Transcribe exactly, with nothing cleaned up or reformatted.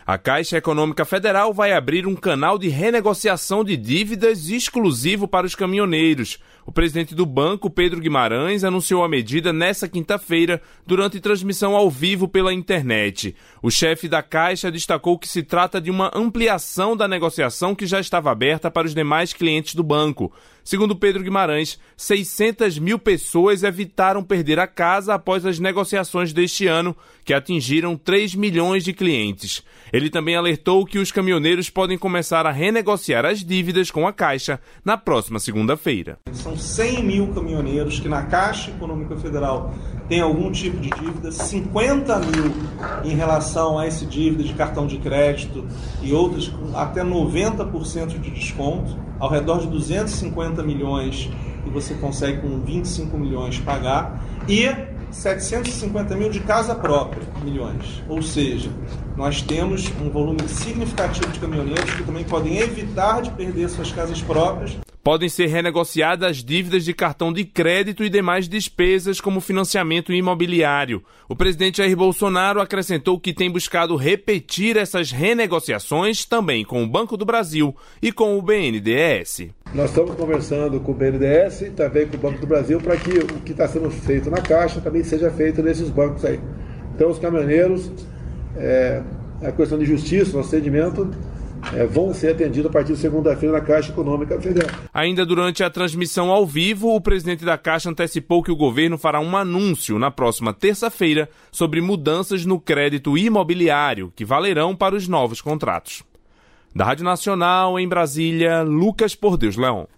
A Caixa Econômica Federal vai abrir um canal de renegociação de dívidas exclusivo para os caminhoneiros. O presidente do banco, Pedro Guimarães, anunciou a medida nesta quinta-feira durante transmissão ao vivo pela internet. O chefe da Caixa destacou que se trata de uma ampliação da negociação que já estava aberta para os demais clientes do banco. Segundo Pedro Guimarães, seiscentas mil pessoas evitaram perder a casa após as negociações deste ano, que atingiram três milhões de clientes. Ele também alertou que os caminhoneiros podem começar a renegociar as dívidas com a Caixa na próxima segunda-feira. São cem mil caminhoneiros que na Caixa Econômica Federal têm algum tipo de dívida, cinquenta mil em relação a esse dívida de cartão de crédito e outras com até noventa por cento de desconto, ao redor de duzentos e cinquenta milhões que você consegue com vinte e cinco milhões pagar, e setecentos e cinquenta mil de casa própria, milhões. Ou seja, nós temos um volume significativo de caminhoneiros que também podem evitar de perder suas casas próprias. Podem ser renegociadas dívidas de cartão de crédito e demais despesas, como financiamento imobiliário. O presidente Jair Bolsonaro acrescentou que tem buscado repetir essas renegociações também com o Banco do Brasil e com o B N D E S. Nós estamos conversando com o B N D E S e também com o Banco do Brasil para que o que está sendo feito na Caixa também seja feito nesses bancos aí. Então, os caminhoneiros, é, a questão de justiça, o atendimento, É, vão ser atendidos a partir de segunda-feira na Caixa Econômica Federal. Ainda durante a transmissão ao vivo, o presidente da Caixa antecipou que o governo fará um anúncio na próxima terça-feira sobre mudanças no crédito imobiliário, que valerão para os novos contratos. Da Rádio Nacional, em Brasília, Lucas Por Deus Leão.